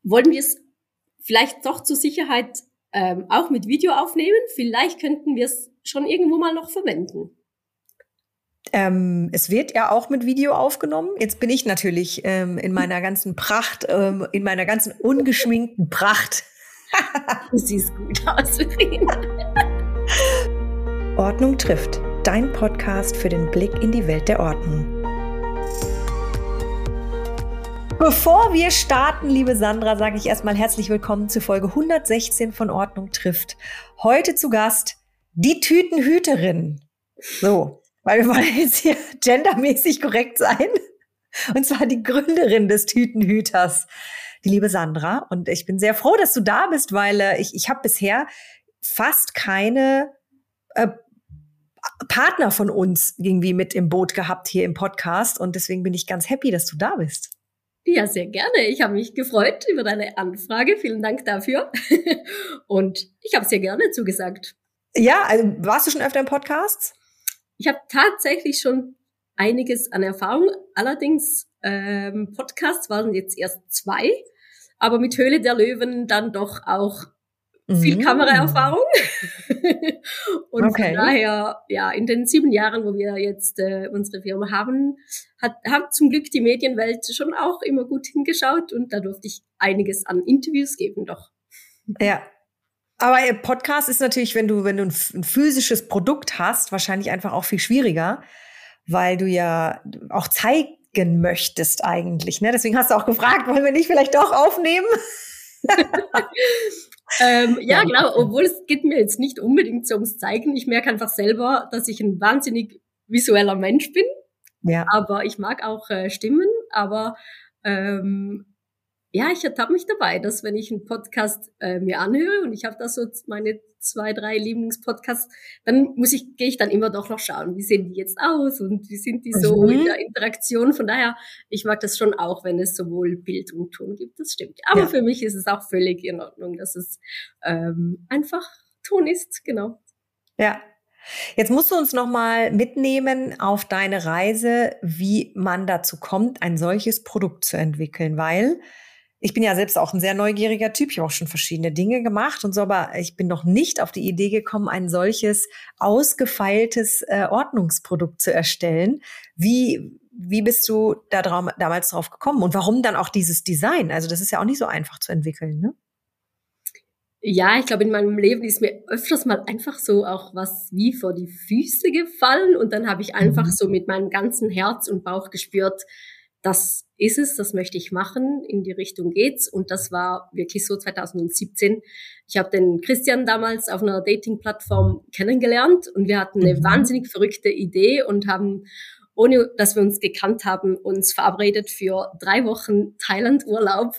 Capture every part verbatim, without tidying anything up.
wollen wir es vielleicht doch zur Sicherheit ähm, auch mit Video aufnehmen. Vielleicht könnten wir es schon irgendwo mal noch verwenden. Ähm, es wird ja auch mit Video aufgenommen. Jetzt bin ich natürlich ähm, in meiner ganzen Pracht, ähm, in meiner ganzen ungeschminkten Pracht. Du siehst gut aus, Verena. Ordnung trifft, dein Podcast für den Blick in die Welt der Ordnung. Bevor wir starten, liebe Sandra, sage ich erstmal herzlich willkommen zu Folge hundertsechzehn von Ordnung trifft. Heute zu Gast die Tütenhüterin. So, weil wir wollen jetzt hier gendermäßig korrekt sein. Und zwar die Gründerin des Tütenhüters, die liebe Sandra. Und ich bin sehr froh, dass du da bist, weil äh, ich, ich habe bisher fast keine äh, Partner von uns irgendwie mit im Boot gehabt hier im Podcast. Und deswegen bin ich ganz happy, dass du da bist. Ja, sehr gerne. Ich habe mich gefreut über deine Anfrage. Vielen Dank dafür. Und ich habe sehr gerne zugesagt. Ja, also warst du schon öfter im Podcast? Ich habe tatsächlich schon einiges an Erfahrung. Allerdings ähm, Podcasts waren jetzt erst zwei, aber mit Höhle der Löwen dann doch auch viel mm. Kameraerfahrung. Und okay. Von daher, ja, in den sieben Jahren, wo wir jetzt äh, unsere Firma haben, hat, hat zum Glück die Medienwelt schon auch immer gut hingeschaut und da durfte ich einiges an Interviews geben, doch. Ja. Aber Podcast ist natürlich, wenn du, wenn du ein, ein physisches Produkt hast, wahrscheinlich einfach auch viel schwieriger, weil du ja auch zeigen möchtest eigentlich, ne? Deswegen hast du auch gefragt, wollen wir nicht vielleicht doch aufnehmen? ähm, ja, genau, obwohl es geht mir jetzt nicht unbedingt so ums Zeigen. Ich merke einfach selber, dass ich ein wahnsinnig visueller Mensch bin. Ja. Aber ich mag auch äh, Stimmen, aber ähm, ja, ich ertappe mich dabei, dass wenn ich einen Podcast äh, mir anhöre und ich habe da so meine zwei, drei Lieblingspodcasts, dann muss ich, gehe ich dann immer doch noch schauen, wie sehen die jetzt aus und wie sind die so mhm. in der Interaktion. Von daher, ich mag das schon auch, wenn es sowohl Bild und Ton gibt, das stimmt. Aber ja. Für mich ist es auch völlig in Ordnung, dass es ähm, einfach Ton ist, genau. Ja. Jetzt musst du uns noch mal mitnehmen auf deine Reise, wie man dazu kommt, ein solches Produkt zu entwickeln, weil ich bin ja selbst auch ein sehr neugieriger Typ. Ich habe auch schon verschiedene Dinge gemacht und so, aber ich bin noch nicht auf die Idee gekommen, ein solches ausgefeiltes äh, Ordnungsprodukt zu erstellen. Wie, wie bist du da dra- damals drauf gekommen und warum dann auch dieses Design? Also das ist ja auch nicht so einfach zu entwickeln, ne? Ja, ich glaube, in meinem Leben ist mir öfters mal einfach so auch was wie vor die Füße gefallen und dann habe ich einfach mhm. so mit meinem ganzen Herz und Bauch gespürt, das ist es, das möchte ich machen, in die Richtung geht's. Und das war wirklich so zwanzig siebzehn. Ich habe den Christian damals auf einer Dating-Plattform kennengelernt und wir hatten eine mhm. wahnsinnig verrückte Idee und haben, ohne dass wir uns gekannt haben, uns verabredet für drei Wochen Thailand-Urlaub.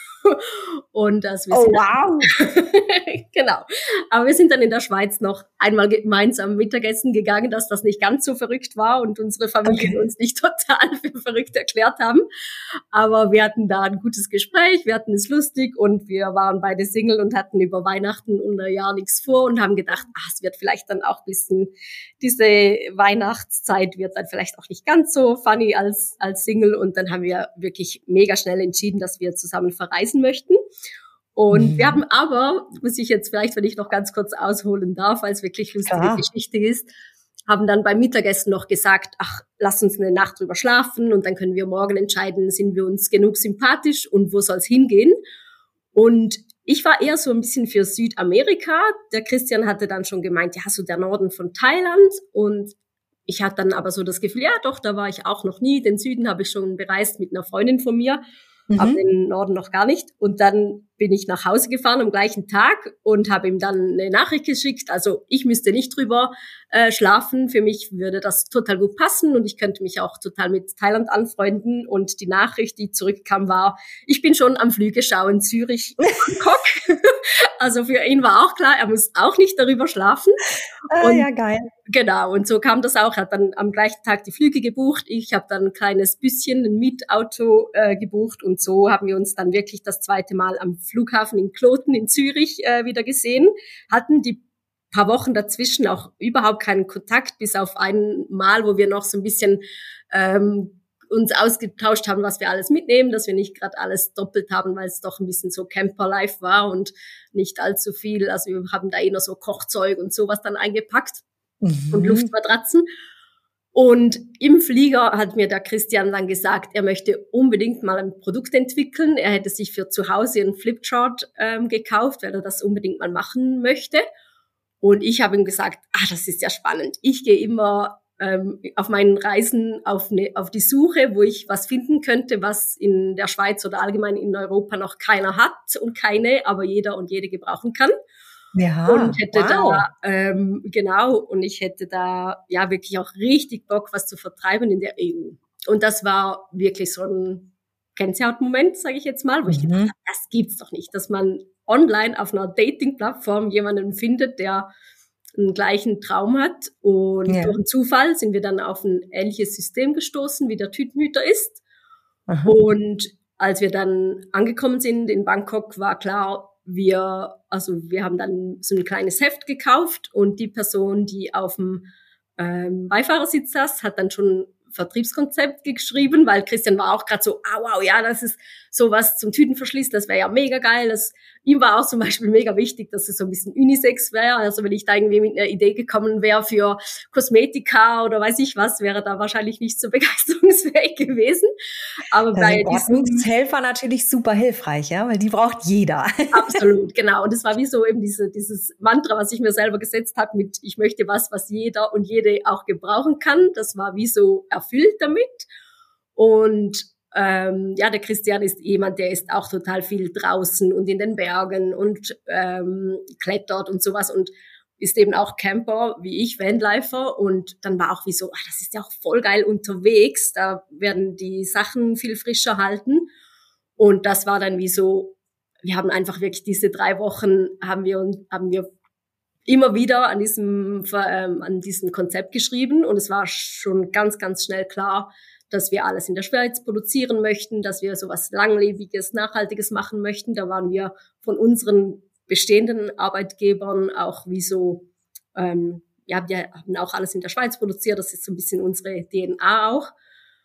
Und das wir oh, sind wow. Genau. Aber wir sind dann in der Schweiz noch einmal gemeinsam Mittagessen gegangen, dass das nicht ganz so verrückt war und unsere Familien okay. uns nicht total für verrückt erklärt haben. Aber wir hatten da ein gutes Gespräch, wir hatten es lustig und wir waren beide Single und hatten über Weihnachten und Neujahr nichts vor und haben gedacht, ach, es wird vielleicht dann auch ein bisschen, diese Weihnachtszeit wird dann vielleicht auch nicht ganz so funny als, als Single. Und dann haben wir wirklich mega schnell entschieden, dass wir zusammen verreisen möchten. Und mhm. wir haben aber, muss ich jetzt vielleicht, wenn ich noch ganz kurz ausholen darf, weil es wirklich lustige Klar. Geschichte ist, haben dann beim Mittagessen noch gesagt, ach, lass uns eine Nacht drüber schlafen und dann können wir morgen entscheiden, sind wir uns genug sympathisch und wo soll es hingehen. Und ich war eher so ein bisschen für Südamerika. Der Christian hatte dann schon gemeint, ja, so der Norden von Thailand. Und ich hatte dann aber so das Gefühl, ja doch, da war ich auch noch nie. Den Süden habe ich schon bereist mit einer Freundin von mir. Mhm. Aber den Norden noch gar nicht. Und dann bin ich nach Hause gefahren am gleichen Tag und habe ihm dann eine Nachricht geschickt. Also ich müsste nicht drüber äh, schlafen. Für mich würde das total gut passen und ich könnte mich auch total mit Thailand anfreunden. Und die Nachricht, die zurückkam, war, ich bin schon am Flüge schauen, Zürich, Bangkok. Also für ihn war auch klar, er muss auch nicht darüber schlafen. Ah, und, ja, geil. Genau, und so kam das auch. Er hat dann am gleichen Tag die Flüge gebucht. Ich habe dann ein kleines bisschen ein Mietauto äh, gebucht und so haben wir uns dann wirklich das zweite Mal am Flughafen in Kloten in Zürich äh, wieder gesehen. Hatten die paar Wochen dazwischen auch überhaupt keinen Kontakt, bis auf ein Mal, wo wir noch so ein bisschen ähm, uns ausgetauscht haben, was wir alles mitnehmen, dass wir nicht gerade alles doppelt haben, weil es doch ein bisschen so Camper-Life war und nicht allzu viel. Also wir haben da eher so Kochzeug und sowas dann eingepackt mhm. und Luftmatratzen. Und im Flieger hat mir der Christian dann gesagt, er möchte unbedingt mal ein Produkt entwickeln. Er hätte sich für zu Hause einen Flipchart ähm, gekauft, weil er das unbedingt mal machen möchte. Und ich habe ihm gesagt, ah, das ist ja spannend. Ich gehe immer ähm, auf meinen Reisen auf, ne, auf die Suche, wo ich was finden könnte, was in der Schweiz oder allgemein in Europa noch keiner hat und keine, aber jeder und jede gebrauchen kann. Ja, und hätte wow. da, ähm, genau, und ich hätte da ja wirklich auch richtig Bock, was zu vertreiben in der E U. Und das war wirklich so ein Gänsehautmoment, sage ich jetzt mal, wo mhm. ich gedacht habe, das gibt's doch nicht, dass man online auf einer Dating-Plattform jemanden findet, der einen gleichen Traum hat. Und ja. durch einen Zufall sind wir dann auf ein ähnliches System gestoßen, wie der Tütenhüter ist. Aha. Und als wir dann angekommen sind in Bangkok, war klar, wir, also wir haben dann so ein kleines Heft gekauft und die Person, die auf dem ähm, Beifahrersitz saß, hat dann schon Vertriebskonzept geschrieben, weil Christian war auch gerade so, ah wow, ja, das ist sowas zum Tütenverschluss, das wäre ja mega geil. Das, ihm war auch zum Beispiel mega wichtig, dass es so ein bisschen Unisex wäre. Also wenn ich da irgendwie mit einer Idee gekommen wäre für Kosmetika oder weiß ich was, wäre da wahrscheinlich nicht so begeisterungsfähig gewesen. Aber bei Ordnungshelfer natürlich super hilfreich, ja, weil die braucht jeder. Absolut, genau. Und es war wie so eben diese, dieses Mantra, was ich mir selber gesetzt habe mit, ich möchte was, was jeder und jede auch gebrauchen kann. Das war wie so erfüllt damit. Und ähm, ja, der Christian ist jemand, der ist auch total viel draußen und in den Bergen und ähm, klettert und sowas und ist eben auch Camper wie ich, Vanlifer. Und dann war auch wie so, ach, das ist ja auch voll geil unterwegs, da werden die Sachen viel frischer halten. Und das war dann wie so, wir haben einfach wirklich diese drei Wochen, haben wir, haben wir immer wieder an diesem, ähm, an diesem Konzept geschrieben. Und es war schon ganz, ganz schnell klar, dass wir alles in der Schweiz produzieren möchten, dass wir sowas Langlebiges, Nachhaltiges machen möchten. Da waren wir von unseren bestehenden Arbeitgebern auch wie so, ähm, ja, wir haben auch alles in der Schweiz produziert. Das ist so ein bisschen unsere D N A auch.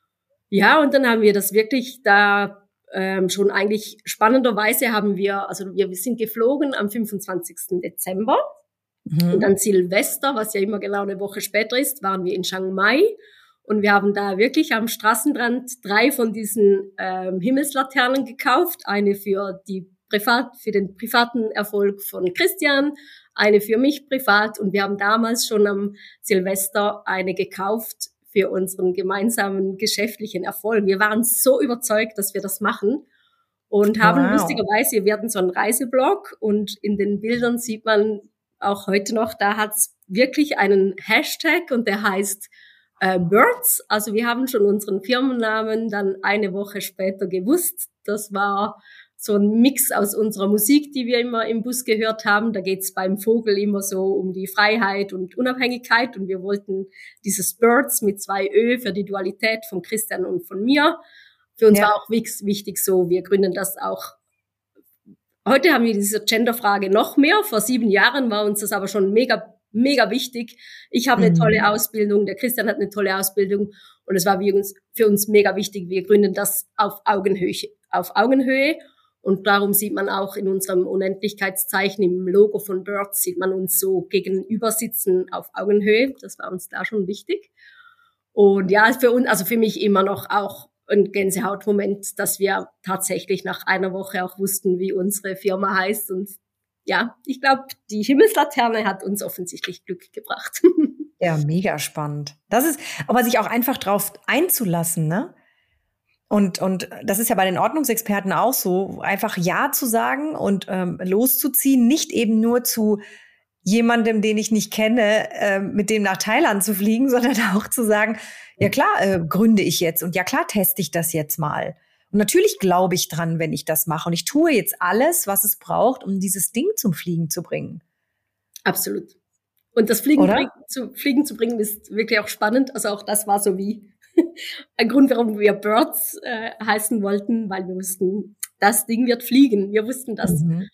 Ja, und dann haben wir das wirklich da ähm, schon eigentlich spannenderweise haben wir, also wir, wir sind geflogen am fünfundzwanzigsten Dezember. Mhm. Und dann Silvester, was ja immer genau eine Woche später ist, waren wir in Chiang Mai. Und wir haben da wirklich am Straßenrand drei von diesen ähm, Himmelslaternen gekauft. Eine für die Privat, für den privaten Erfolg von Christian, eine für mich privat. Und wir haben damals schon am Silvester eine gekauft für unseren gemeinsamen geschäftlichen Erfolg. Wir waren so überzeugt, dass wir das machen. Und haben wow. lustigerweise, wir hatten so einen Reiseblog und in den Bildern sieht man auch heute noch, da hat's wirklich einen Hashtag und der heißt Äh, Birds, also wir haben schon unseren Firmennamen dann eine Woche später gewusst. Das war so ein Mix aus unserer Musik, die wir immer im Bus gehört haben. Da geht's beim Vogel immer so um die Freiheit und Unabhängigkeit und wir wollten dieses Birds mit zwei Ö für die Dualität von Christian und von mir. Für uns ja. war auch wichtig so, wir gründen das auch. Heute haben wir diese Genderfrage noch mehr. Vor sieben Jahren war uns das aber schon mega mega wichtig. Ich habe eine mhm. tolle Ausbildung, der Christian hat eine tolle Ausbildung und es war für uns, für uns mega wichtig. Wir gründen das auf Augenhöhe, auf Augenhöhe und darum sieht man auch in unserem Unendlichkeitszeichen im Logo von Birds sieht man uns so gegenüber sitzen auf Augenhöhe. Das war uns da schon wichtig. Und ja, für uns, also für mich immer noch auch ein Gänsehautmoment, dass wir tatsächlich nach einer Woche auch wussten, wie unsere Firma heißt und ja, ich glaube, die Himmelslaterne hat uns offensichtlich Glück gebracht. Ja, mega spannend. Das ist, aber sich auch einfach drauf einzulassen, ne? Und und das ist ja bei den Ordnungsexperten auch so, einfach Ja zu sagen und ähm, loszuziehen, nicht eben nur zu jemandem, den ich nicht kenne, äh, mit dem nach Thailand zu fliegen, sondern auch zu sagen, ja klar, äh, gründe ich jetzt und ja klar teste ich das jetzt mal. Und natürlich glaube ich dran, wenn ich das mache. Und ich tue jetzt alles, was es braucht, um dieses Ding zum Fliegen zu bringen. Absolut. Und das Fliegen, bring, zu, Fliegen zu bringen ist wirklich auch spannend. Also auch das war so wie ein Grund, warum wir Birds äh, heißen wollten, weil wir wussten, das Ding wird fliegen. Wir wussten das. Mhm.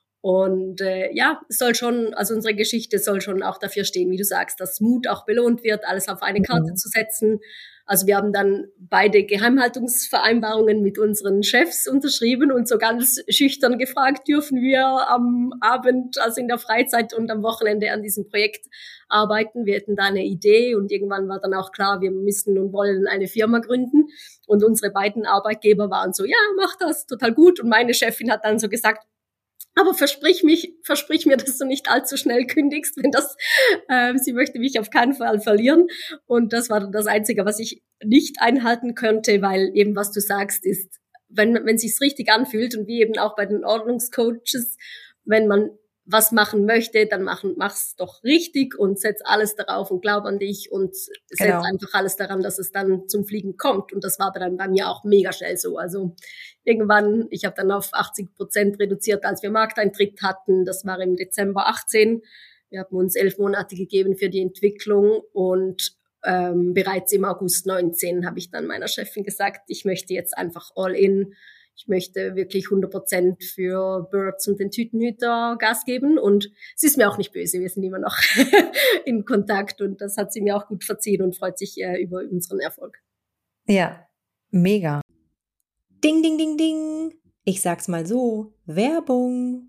Und äh, ja, es soll schon, also unsere Geschichte soll schon auch dafür stehen, wie du sagst, dass Mut auch belohnt wird, alles auf eine Karte mhm. zu setzen. Also wir haben dann beide Geheimhaltungsvereinbarungen mit unseren Chefs unterschrieben und so ganz schüchtern gefragt, dürfen wir am Abend, also in der Freizeit und am Wochenende an diesem Projekt arbeiten. Wir hatten da eine Idee und irgendwann war dann auch klar, wir müssen und wollen eine Firma gründen. Und unsere beiden Arbeitgeber waren so, ja, mach das, total gut. Und meine Chefin hat dann so gesagt, aber versprich mich, versprich mir, dass du nicht allzu schnell kündigst, wenn das, äh, sie möchte mich auf keinen Fall verlieren. Und das war dann das Einzige, was ich nicht einhalten könnte, weil eben, was du sagst, ist, wenn, wenn sich's richtig anfühlt und wie eben auch bei den Ordnungscoaches, wenn man was machen möchte, dann machen, mach's doch richtig und setz alles darauf und glaub an dich und setz genau. einfach alles daran, dass es dann zum Fliegen kommt. Und das war dann bei mir auch mega schnell so. Also irgendwann, ich habe dann auf achtzig Prozent reduziert, als wir Markteintritt hatten. Das war im Dezember achtzehn. Wir haben uns elf Monate gegeben für die Entwicklung und ähm, bereits im August neunzehn habe ich dann meiner Chefin gesagt, ich möchte jetzt einfach all in. Ich möchte wirklich hundert Prozent für Birds und den Tütenhüter Gas geben und sie ist mir auch nicht böse, wir sind immer noch in Kontakt und das hat sie mir auch gut verziehen und freut sich äh, über unseren Erfolg. Ja, mega. Ding, ding, ding, ding. Ich sag's mal so, Werbung.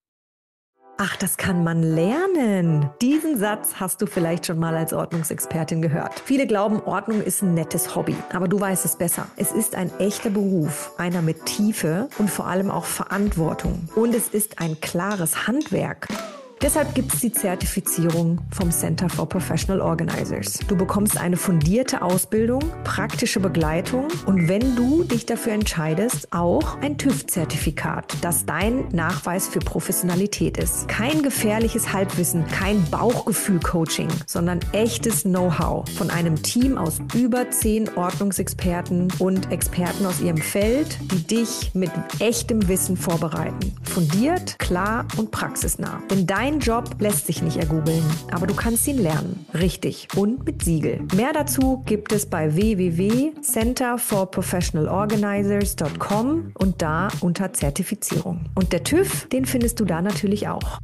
Ach, das kann man lernen. Diesen Satz hast du vielleicht schon mal als Ordnungsexpertin gehört. Viele glauben, Ordnung ist ein nettes Hobby. Aber du weißt es besser. Es ist ein echter Beruf, einer mit Tiefe und vor allem auch Verantwortung. Und es ist ein klares Handwerk. Deshalb gibt es die Zertifizierung vom Center for Professional Organizers. Du bekommst eine fundierte Ausbildung, praktische Begleitung und wenn du dich dafür entscheidest, auch ein TÜV-Zertifikat, das dein Nachweis für Professionalität ist. Kein gefährliches Halbwissen, kein Bauchgefühl-Coaching, sondern echtes Know-how von einem Team aus über zehn Ordnungsexperten und Experten aus ihrem Feld, die dich mit echtem Wissen vorbereiten. Fundiert, klar und praxisnah. Denn dein Dein Job lässt sich nicht ergoogeln, aber du kannst ihn lernen. Richtig. Und mit Siegel. Mehr dazu gibt es bei w w w punkt center for professional organizers punkt com und da unter Zertifizierung. Und der TÜV, den findest du da natürlich auch.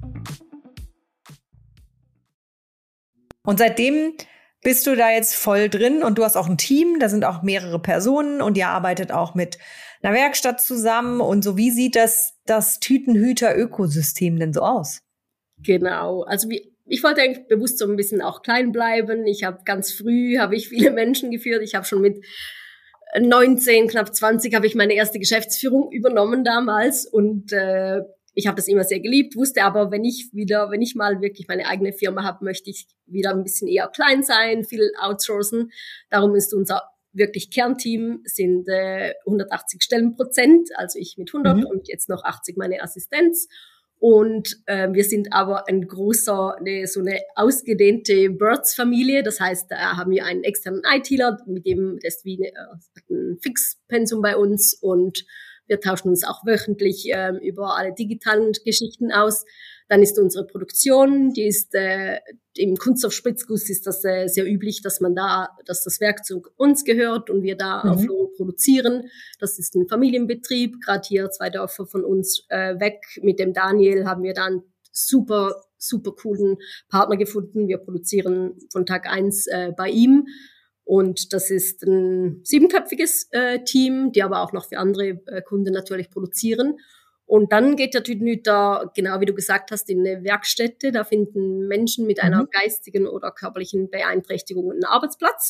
Und seitdem bist du da jetzt voll drin und du hast auch ein Team, da sind auch mehrere Personen und ihr arbeitet auch mit einer Werkstatt zusammen. Und so, wie sieht das, das Tütenhüter-Ökosystem denn so aus? Genau, also wie, ich wollte eigentlich bewusst so ein bisschen auch klein bleiben. Ich habe ganz früh, habe ich viele Menschen geführt. Ich habe schon mit neunzehn, knapp zwanzig, habe ich meine erste Geschäftsführung übernommen damals und äh, ich habe das immer sehr geliebt, wusste aber, wenn ich wieder, wenn ich mal wirklich meine eigene Firma habe, möchte ich wieder ein bisschen eher klein sein, viel outsourcen. Darum ist unser wirklich Kernteam sind äh, hundertachtzig Stellenprozent, also ich mit hundert mhm. und jetzt noch achtzig meine Assistenz. Und äh, wir sind aber ein großer, eine, so eine ausgedehnte Birds-Familie. Das heißt, da haben wir einen externen ITler, mit dem das ist wie eine, äh, ein Fixpensum bei uns und wir tauschen uns auch wöchentlich äh, über alle digitalen Geschichten aus. Dann ist unsere Produktion, die ist äh, im Kunststoffspritzguss ist das äh, sehr üblich, dass man da, dass das Werkzeug uns gehört und wir da mhm. auf Lohn produzieren. Das ist ein Familienbetrieb, gerade hier zwei Dörfer von uns äh, weg. Mit dem Daniel haben wir da einen super, super coolen Partner gefunden. Wir produzieren von Tag eins äh, bei ihm. Und das ist ein siebenköpfiges äh, Team, die aber auch noch für andere äh, Kunden natürlich produzieren. Und dann geht der Tütenhüter, genau wie du gesagt hast, in eine Werkstätte. Da finden Menschen mit einer mhm. geistigen oder körperlichen Beeinträchtigung einen Arbeitsplatz.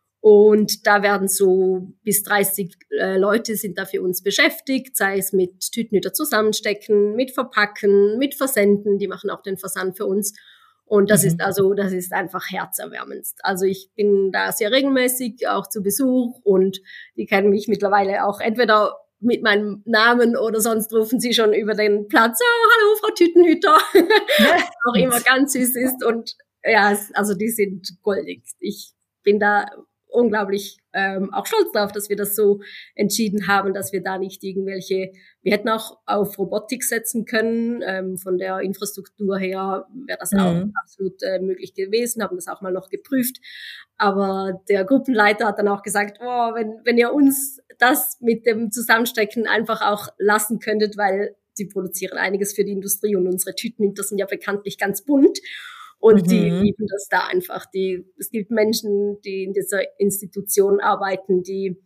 Und da werden so bis dreißig äh, Leute sind da für uns beschäftigt, sei es mit Tütenhüter zusammenstecken, mit Verpacken, mit Versenden. Die machen auch den Versand für uns. Und das mhm. ist also, das ist einfach herzerwärmendst. Also ich bin da sehr regelmäßig auch zu Besuch und die kennen mich mittlerweile auch entweder mit meinem Namen oder sonst rufen sie schon über den Platz, oh, hallo, Frau Tütenhüter, was auch immer ganz süß ist. Und ja, also die sind goldig. Ich bin da unglaublich ähm, auch stolz drauf, dass wir das so entschieden haben, dass wir da nicht irgendwelche, wir hätten auch auf Robotik setzen können, ähm, von der Infrastruktur her wäre das mhm. auch absolut äh, möglich gewesen, haben das auch mal noch geprüft, aber der Gruppenleiter hat dann auch gesagt, oh, wenn, wenn ihr uns das mit dem Zusammenstecken einfach auch lassen könntet, weil sie produzieren einiges für die Industrie und unsere Tüten, das sind ja bekanntlich ganz bunt. Und die Mhm. lieben das da einfach. Die, es gibt Menschen, die in dieser Institution arbeiten, die,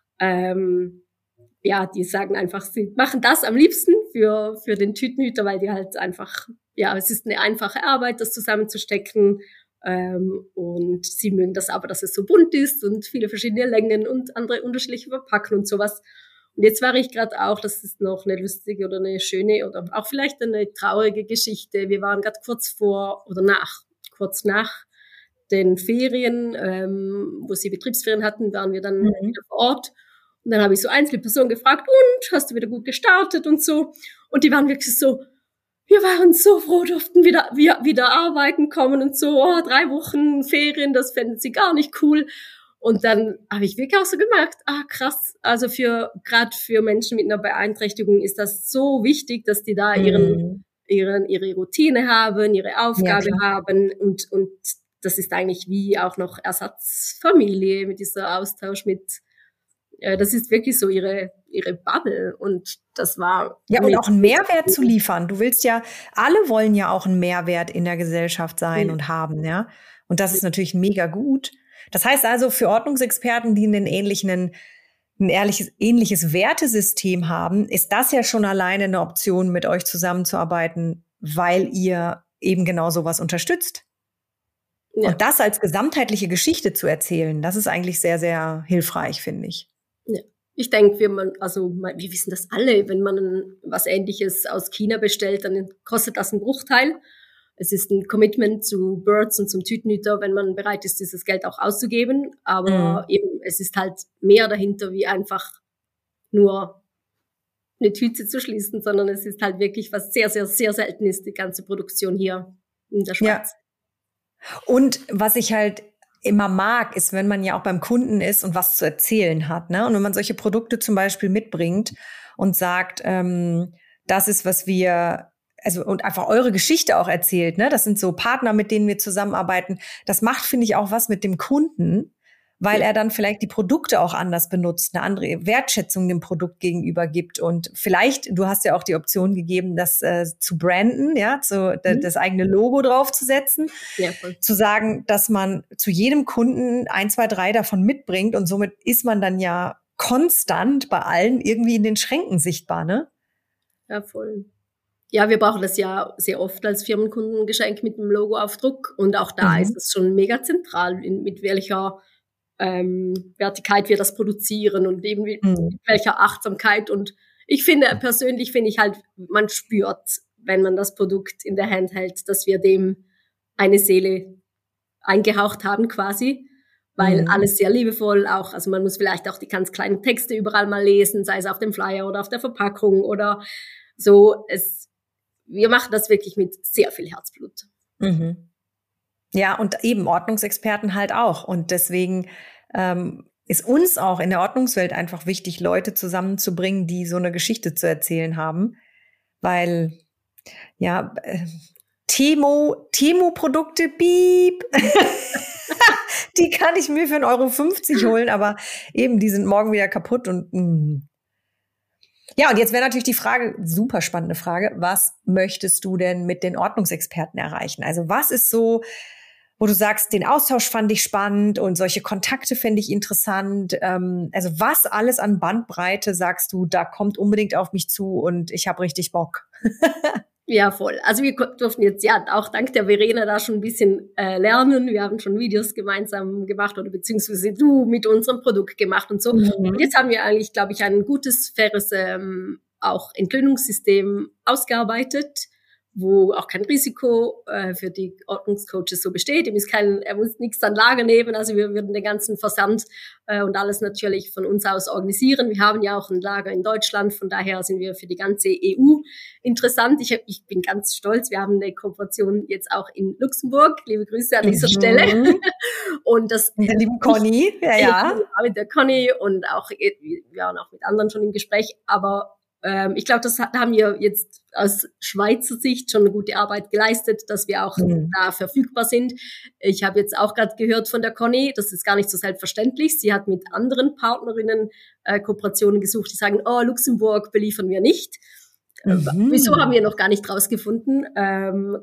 ähm, ja, die sagen einfach, sie machen das am liebsten für, für den Tütenhüter, weil die halt einfach, ja, es ist eine einfache Arbeit, das zusammenzustecken. Ähm, und sie mögen das aber, dass es so bunt ist und viele verschiedene Längen und andere unterschiedliche Verpacken und sowas. Und jetzt war ich gerade auch, das ist noch eine lustige oder eine schöne oder auch vielleicht eine traurige Geschichte. Wir waren gerade kurz vor oder nach, kurz nach den Ferien, ähm, wo sie Betriebsferien hatten, waren wir dann Mhm. wieder vor Ort. Und dann habe ich so einzelne Personen gefragt, und, hast du wieder gut gestartet und so. Und die waren wirklich so, wir waren so froh, durften wieder, wir, wieder arbeiten kommen und so, oh, drei Wochen Ferien, das fänden sie gar nicht cool. Und dann habe ich wirklich auch so gemerkt, ah krass, also für gerade für Menschen mit einer Beeinträchtigung ist das so wichtig, dass die da ihren, Mhm. ihren ihre Routine haben, ihre Aufgabe Ja, haben und und das ist eigentlich wie auch noch Ersatzfamilie mit dieser Austausch mit, äh, das ist wirklich so ihre ihre Bubble und das war Ja, und mega, auch einen mega Mehrwert zu cool. liefern. Du willst ja, alle wollen ja auch einen Mehrwert in der Gesellschaft sein Ja, und haben, ja. Und das ja, ist natürlich mega gut. Das heißt also, für Ordnungsexperten, die einen ähnlichen, ein ehrliches, ähnliches Wertesystem haben, ist das ja schon alleine eine Option, mit euch zusammenzuarbeiten, weil ihr eben genau sowas unterstützt. ja. Und das als gesamtheitliche Geschichte zu erzählen, das ist eigentlich sehr, sehr hilfreich, finde ich. Ja. Ich denke, wir, man, also, wir wissen das alle, wenn man was Ähnliches aus China bestellt, dann kostet das einen Bruchteil. Es ist ein Commitment zu Birds und zum Tütenhüter, wenn man bereit ist, dieses Geld auch auszugeben. Aber Mhm. eben, es ist halt mehr dahinter, wie einfach nur eine Tüte zu schließen, sondern es ist halt wirklich was sehr, sehr, sehr selten ist, die ganze Produktion hier in der Ja. Schweiz. Und was ich halt immer mag, ist, wenn man ja auch beim Kunden ist und was zu erzählen hat, ne? Und wenn man solche Produkte zum Beispiel mitbringt und sagt, ähm, das ist, was wir, also und einfach eure Geschichte auch erzählt, ne? Das sind so Partner, mit denen wir zusammenarbeiten. Das macht, finde ich, auch was mit dem Kunden, weil Ja. er dann vielleicht die Produkte auch anders benutzt, eine andere Wertschätzung dem Produkt gegenüber gibt und vielleicht, du hast ja auch die Option gegeben, das äh, zu branden, ja, zu, Mhm. das eigene Logo draufzusetzen, Ja, voll. zu sagen, dass man zu jedem Kunden ein, zwei, drei davon mitbringt und somit ist man dann ja konstant bei allen irgendwie in den Schränken sichtbar, ne? Ja, voll. Ja, wir brauchen das ja sehr oft als Firmenkundengeschenk mit dem Logoaufdruck und auch da ist Mhm. es schon mega zentral, in, mit welcher ähm, Wertigkeit wir das produzieren und eben mit, Mhm. mit welcher Achtsamkeit. Und ich finde, persönlich finde ich halt, man spürt, wenn man das Produkt in der Hand hält, dass wir dem eine Seele eingehaucht haben quasi, weil Mhm. alles sehr liebevoll auch, also man muss vielleicht auch die ganz kleinen Texte überall mal lesen, sei es auf dem Flyer oder auf der Verpackung oder so. Es, wir machen das wirklich mit sehr viel Herzblut. Mhm. Ja, und eben Ordnungsexperten halt auch. Und deswegen ähm, ist uns auch in der Ordnungswelt einfach wichtig, Leute zusammenzubringen, die so eine Geschichte zu erzählen haben. Weil, ja, äh, Temo, Temo-Produkte, piep, die kann ich mir für einen Euro fünfzig holen, aber eben, die sind morgen wieder kaputt und mh. Ja, und jetzt wäre natürlich die Frage, super spannende Frage, was möchtest du denn mit den Ordnungsexperten erreichen? Also was ist so, wo du sagst, den Austausch fand ich spannend und solche Kontakte fände ich interessant. Ähm, also was alles an Bandbreite sagst du, da kommt unbedingt auf mich zu und ich habe richtig Bock. Ja, voll. Also wir durften jetzt ja auch dank der Verena da schon ein bisschen äh, lernen. Wir haben schon Videos gemeinsam gemacht oder beziehungsweise du mit unserem Produkt gemacht und so. Und Mhm. jetzt haben wir eigentlich, glaube ich, ein gutes, faires ähm, auch Entlöhnungssystem ausgearbeitet, wo auch kein Risiko äh, für die Ordnungscoaches so besteht. Ihm ist kein, er muss nichts an Lager nehmen. Also wir würden den ganzen Versand äh, und alles natürlich von uns aus organisieren. Wir haben ja auch ein Lager in Deutschland, von daher sind wir für die ganze E U interessant. Ich, hab, ich bin ganz stolz. Wir haben eine Kooperation jetzt auch in Luxemburg. Liebe Grüße an dieser Mhm. Stelle. Und das Mit der lieben Conny, ja, ja. mit der Conny und auch, wir waren auch mit anderen schon im Gespräch, aber ähm, ich glaube, das haben wir jetzt aus Schweizer Sicht schon eine gute Arbeit geleistet, dass wir auch Mhm. da verfügbar sind. Ich habe jetzt auch gerade gehört von der Conny, das ist gar nicht so selbstverständlich. Sie hat mit anderen Partnerinnen äh, Kooperationen gesucht, die sagen, oh, Luxemburg beliefern wir nicht. Mhm. Wieso haben wir noch gar nicht rausgefunden? Ähm,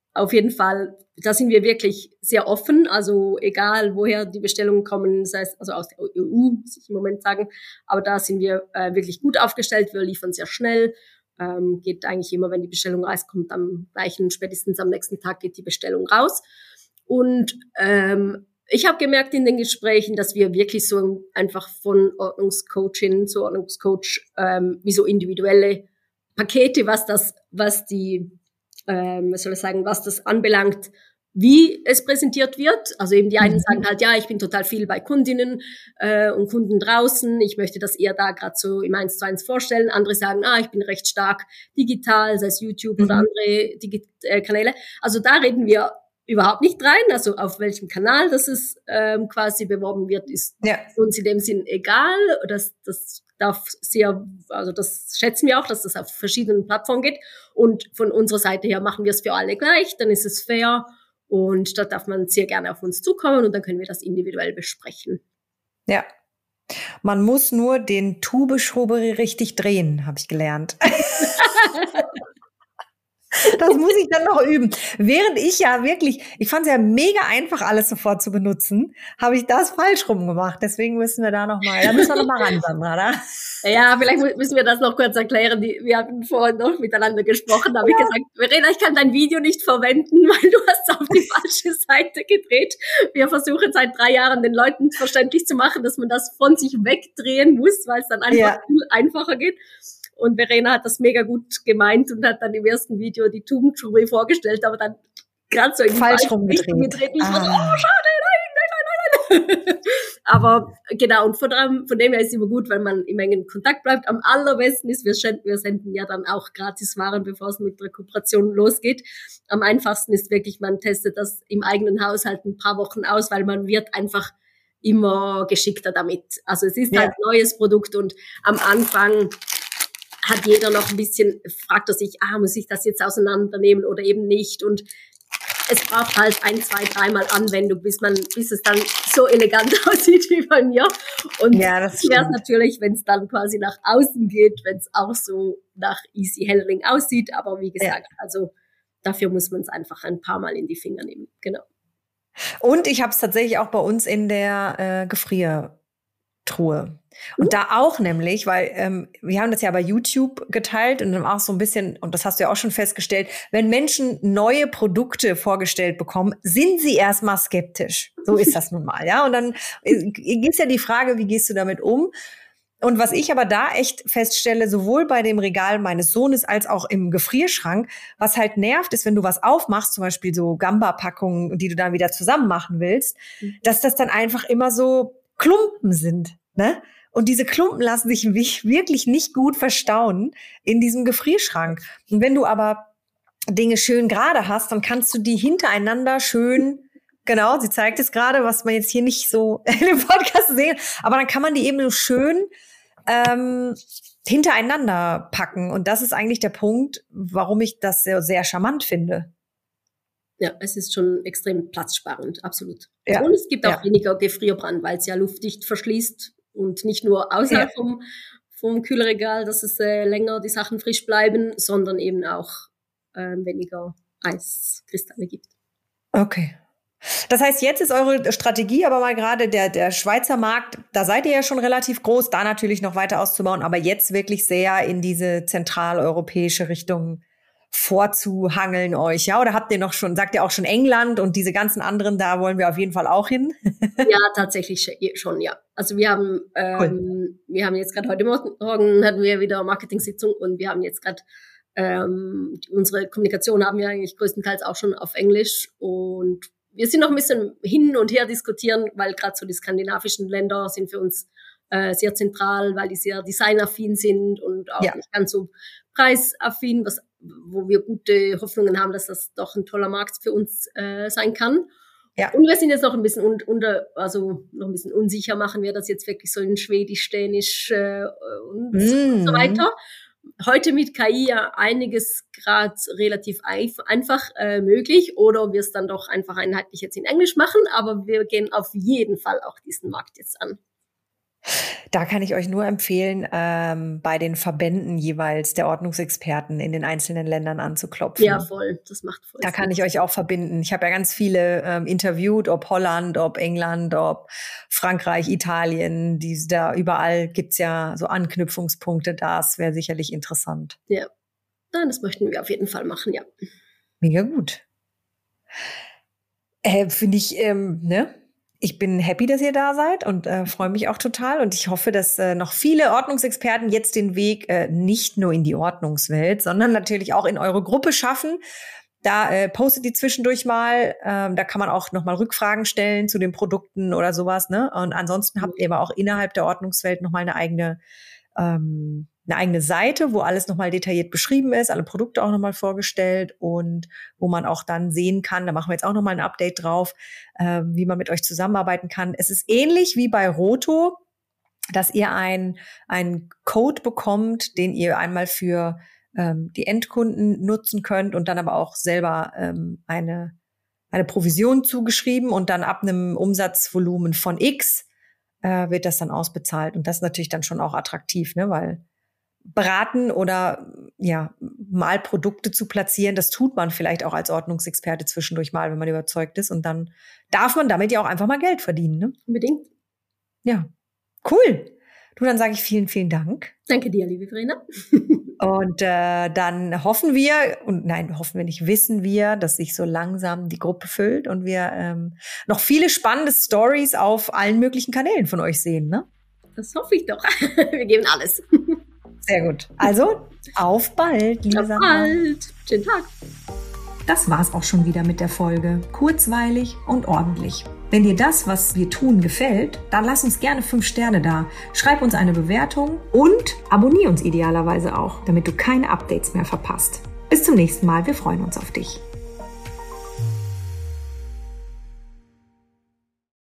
auf jeden Fall, da sind wir wirklich sehr offen, also egal woher die Bestellungen kommen, sei es also aus der E U, muss ich im Moment sagen, aber da sind wir äh, wirklich gut aufgestellt, wir liefern sehr schnell, ähm, geht eigentlich immer, wenn die Bestellung rauskommt, am gleichen, spätestens am nächsten Tag geht die Bestellung raus. Und ähm, ich habe gemerkt in den Gesprächen, dass wir wirklich so einfach von Ordnungscoachin zu Ordnungscoach ähm, wie so individuelle Pakete, was das, was die Ähm, was soll ich sagen, was das anbelangt, wie es präsentiert wird. Also eben die einen mhm. sagen halt, ja, ich bin total viel bei Kundinnen äh, und Kunden draußen, ich möchte das eher da gerade so im eins zu eins vorstellen. Andere sagen, ah, ich bin recht stark digital, sei es YouTube mhm. oder andere Digi- äh, Kanäle. Also da reden wir überhaupt nicht rein, also auf welchem Kanal das es ähm, quasi beworben wird, ist ja. uns in dem Sinn egal. Das, das darf sehr, also das schätzen wir auch, dass das auf verschiedenen Plattformen geht. Und von unserer Seite her machen wir es für alle gleich, dann ist es fair und da darf man sehr gerne auf uns zukommen und dann können wir das individuell besprechen. Ja. Man muss nur den Tube-Schoberi richtig drehen, habe ich gelernt. Das muss ich dann noch üben. Während ich ja wirklich, ich fand es ja mega einfach, alles sofort zu benutzen, habe ich das falsch rum gemacht. Deswegen müssen wir da nochmal, da müssen wir nochmal ran, Sandra, oder? Ja, vielleicht müssen wir das noch kurz erklären. Wir hatten vorhin noch miteinander gesprochen, da habe ja. ich gesagt, Verena, ich kann dein Video nicht verwenden, weil du hast auf die falsche Seite gedreht. Wir versuchen seit drei Jahren den Leuten verständlich zu machen, dass man das von sich wegdrehen muss, weil es dann einfach ja. viel einfacher geht. Und Verena hat das mega gut gemeint und hat dann im ersten Video die Tubenschube vorgestellt, aber dann gerade so in die falsch rumgedreht. gedreht. Ich ah. war so, oh, schade, nein, nein, nein, nein. Aber genau, und von dem, von dem her ist es immer gut, wenn man im engen Kontakt bleibt. Am allerbesten ist, wir senden, wir senden ja dann auch gratis Waren, bevor es mit der Kooperation losgeht. Am einfachsten ist wirklich, man testet das im eigenen Haushalt ein paar Wochen aus, weil man wird einfach immer geschickter damit. Also es ist ja. halt ein neues Produkt und am Anfang hat jeder noch ein bisschen, fragt er sich, ah, muss ich das jetzt auseinandernehmen oder eben nicht? Und es braucht halt ein, zwei, dreimal Anwendung, bis man, bis es dann so elegant aussieht wie bei mir. Und ja, das wäre es natürlich, wenn es dann quasi nach außen geht, wenn es auch so nach Easy Handling aussieht. Aber wie gesagt, ja. also dafür muss man es einfach ein paar Mal in die Finger nehmen. Genau. Und ich habe es tatsächlich auch bei uns in der äh, Gefriertruhe. Und da auch nämlich, weil ähm, wir haben das ja bei YouTube geteilt und dann auch so ein bisschen, und das hast du ja auch schon festgestellt, wenn Menschen neue Produkte vorgestellt bekommen, sind sie erstmal skeptisch. So ist das nun mal, ja. Und dann ist ja die Frage, wie gehst du damit um? Und was ich aber da echt feststelle, sowohl bei dem Regal meines Sohnes als auch im Gefrierschrank, was halt nervt, ist, wenn du was aufmachst, zum Beispiel so Gamba-Packungen, die du dann wieder zusammen machen willst, dass das dann einfach immer so Klumpen sind, ne? Und diese Klumpen lassen sich wirklich nicht gut verstauen in diesem Gefrierschrank. Und wenn du aber Dinge schön gerade hast, dann kannst du die hintereinander schön, genau, sie zeigt es gerade, was man jetzt hier nicht so in dem Podcast sehen, aber dann kann man die eben so schön ähm, hintereinander packen. Und das ist eigentlich der Punkt, warum ich das sehr, sehr charmant finde. Ja, es ist schon extrem platzsparend, absolut. Ja. Und es gibt auch ja. weniger Gefrierbrand, weil es ja luftdicht verschließt. Und nicht nur außerhalb ja. vom, vom Kühlregal, dass es äh, länger die Sachen frisch bleiben, sondern eben auch äh, weniger Eiskristalle gibt. Okay. Das heißt, jetzt ist eure Strategie aber mal gerade der, der Schweizer Markt, da seid ihr ja schon relativ groß, da natürlich noch weiter auszubauen, aber jetzt wirklich sehr in diese zentraleuropäische Richtung vorzuhangeln euch, ja? Oder habt ihr noch schon, sagt ihr auch schon England und diese ganzen anderen, da wollen wir auf jeden Fall auch hin? Ja, tatsächlich schon, ja. Also wir haben, ähm, cool. wir haben jetzt gerade heute Morgen hatten wir wieder Marketing-Sitzung und wir haben jetzt gerade ähm, unsere Kommunikation haben wir eigentlich größtenteils auch schon auf Englisch und wir sind noch ein bisschen hin und her diskutieren, weil gerade so die skandinavischen Länder sind für uns äh, sehr zentral, weil die sehr designaffin sind und auch ja. nicht ganz so preisaffin, was wo wir gute Hoffnungen haben, dass das doch ein toller Markt für uns äh, sein kann. Ja. Und wir sind jetzt noch ein bisschen un- unter, also noch ein bisschen unsicher, machen wir das jetzt wirklich so in Schwedisch, Dänisch äh, und mm. so weiter. Heute mit K I ja einiges gerade relativ eif- einfach äh, möglich oder wir es dann doch einfach einheitlich jetzt in Englisch machen, aber wir gehen auf jeden Fall auch diesen Markt jetzt an. Da kann ich euch nur empfehlen, ähm, bei den Verbänden jeweils der Ordnungsexperten in den einzelnen Ländern anzuklopfen. Ja, voll. Das macht voll Da Sinn. kann ich euch auch verbinden. Ich habe ja ganz viele ähm, interviewt, ob Holland, ob England, ob Frankreich, Italien. Die, da überall gibt's ja so Anknüpfungspunkte. Das wäre sicherlich interessant. Ja, Nein, das möchten wir auf jeden Fall machen, ja. Mega gut. Äh, Finde ich, ähm, ne? Ich bin happy, dass ihr da seid und äh, freue mich auch total. Und ich hoffe, dass äh, noch viele Ordnungsexperten jetzt den Weg äh, nicht nur in die Ordnungswelt, sondern natürlich auch in eure Gruppe schaffen. Da äh, postet die zwischendurch mal. Ähm, da kann man auch noch mal Rückfragen stellen zu den Produkten oder sowas. Ne? Und ansonsten habt ihr aber auch innerhalb der Ordnungswelt noch mal eine eigene ähm, eine eigene Seite, wo alles nochmal detailliert beschrieben ist, alle Produkte auch nochmal vorgestellt und wo man auch dann sehen kann, da machen wir jetzt auch nochmal ein Update drauf, äh, wie man mit euch zusammenarbeiten kann. Es ist ähnlich wie bei Roto, dass ihr ein einen Code bekommt, den ihr einmal für ähm, die Endkunden nutzen könnt und dann aber auch selber ähm, eine eine Provision zugeschrieben und dann ab einem Umsatzvolumen von X äh, wird das dann ausbezahlt. Und das ist natürlich dann schon auch attraktiv, ne, weil beraten oder ja mal Produkte zu platzieren, das tut man vielleicht auch als Ordnungsexperte zwischendurch mal, wenn man überzeugt ist. Und dann darf man damit ja auch einfach mal Geld verdienen. Ne? Unbedingt. Ja, cool. Du, dann sage ich vielen, vielen Dank. Danke dir, liebe Verena. Und äh, dann hoffen wir, und nein, hoffen wir nicht, wissen wir, dass sich so langsam die Gruppe füllt und wir ähm, noch viele spannende Stories auf allen möglichen Kanälen von euch sehen. Ne? Das hoffe ich doch. Wir geben alles. Sehr gut. Also, auf bald, liebe Sandra. Auf bald. Schönen Tag. Das war's auch schon wieder mit der Folge. Kurzweilig und ordentlich. Wenn dir das, was wir tun, gefällt, dann lass uns gerne fünf Sterne da. Schreib uns eine Bewertung und abonnier uns idealerweise auch, damit du keine Updates mehr verpasst. Bis zum nächsten Mal. Wir freuen uns auf dich.